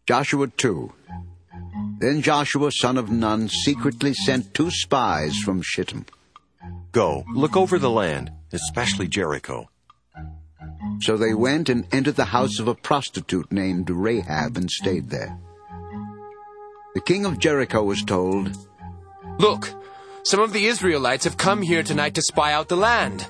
Joshua 2. Then Joshua son of Nun secretly sent 2 spies from Shittim. Go, look over the land, especially Jericho. So they went and entered the house of a prostitute named Rahab and stayed there. The king of Jericho was told, "Look, some of the Israelites have come here tonight to spy out the land."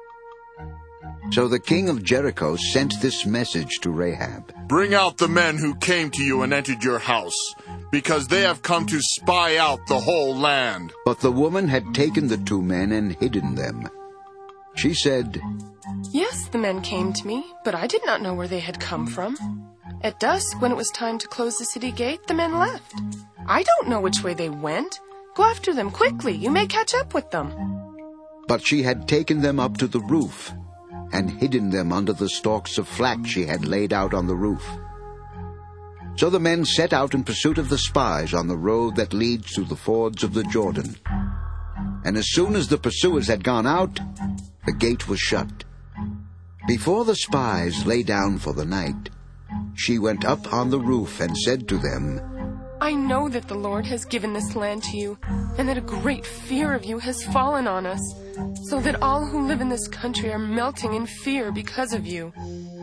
So the king of Jericho sent this message to Rahab. "Bring out the men who came to you and entered your house, because they have come to spy out the whole land." But the woman had taken the 2 men and hidden them. She said, "Yes, the men came to me, but I did not know where they had come from. At dusk, when it was time to close the city gate, the men left. I don't know which way they went. Go after them quickly. You may catch up with them." But she had taken them up to the roof and hidden them under the stalks of flax she had laid out on the roof. So the men set out in pursuit of the spies on the road that leads to the fords of the Jordan. And as soon as the pursuers had gone out, the gate was shut. Before the spies lay down for the night, she went up on the roof and said to them, "I know that the Lord has given this land to you, and that a great fear of you has fallen on us, so that all who live in this country are melting in fear because of you.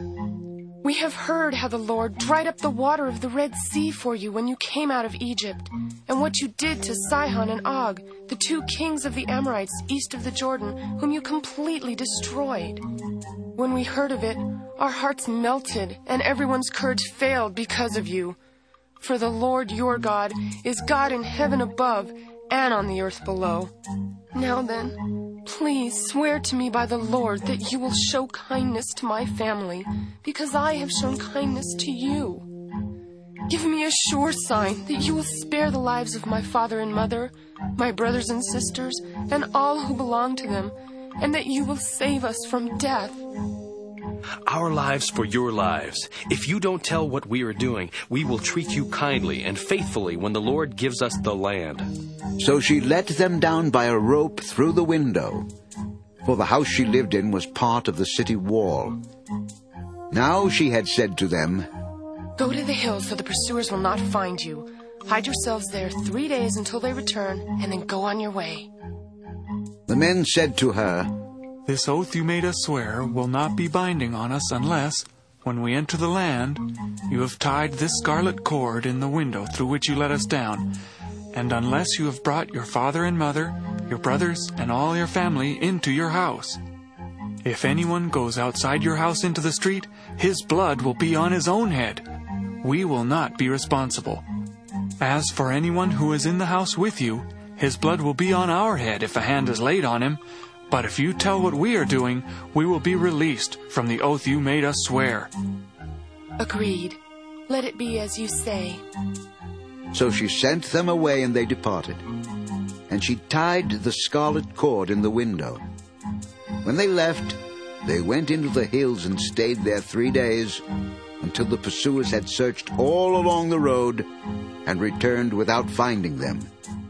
We have heard how the Lord dried up the water of the Red Sea for you when you came out of Egypt, and what you did to Sihon and Og, the 2 kings of the Amorites east of the Jordan, whom you completely destroyed. When we heard of it, our hearts melted, and everyone's courage failed because of you. For the Lord your God is God in heaven above and on the earth below. Now then, please swear to me by the Lord that you will show kindness to my family, because I have shown kindness to you. Give me a sure sign that you will spare the lives of my father and mother, my brothers and sisters, and all who belong to them, and that you will save us from death." "Our lives for your lives. If you don't tell what we are doing, we will treat you kindly and faithfully when the Lord gives us the land." So she let them down by a rope through the window, for the house she lived in was part of the city wall. Now she had said to them, "Go to the hills so the pursuers will not find you. Hide yourselves there 3 days until they return, and then go on your way." The men said to her, "This oath you made us swear will not be binding on us unless, when we enter the land, you have tied this scarlet cord in the window through which you let us down, and unless you have brought your father and mother, your brothers, and all your family into your house. If anyone goes outside your house into the street, his blood will be on his own head. We will not be responsible. As for anyone who is in the house with you, his blood will be on our head if a hand is laid on him. But if you tell what we are doing, we will be released from the oath you made us swear." "Agreed. Let it be as you say." So she sent them away, and they departed. And she tied the scarlet cord in the window. When they left, they went into the hills and stayed there 3 days, until the pursuers had searched all along the road and returned without finding them.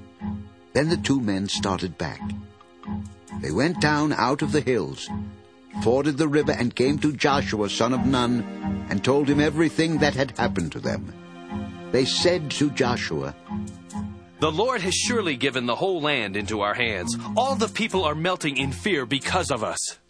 Then the 2 men started back. They went down out of the hills, forded the river, and came to Joshua son of Nun, and told him everything that had happened to them. They said to Joshua, "The Lord has surely given the whole land into our hands. All the people are melting in fear because of us."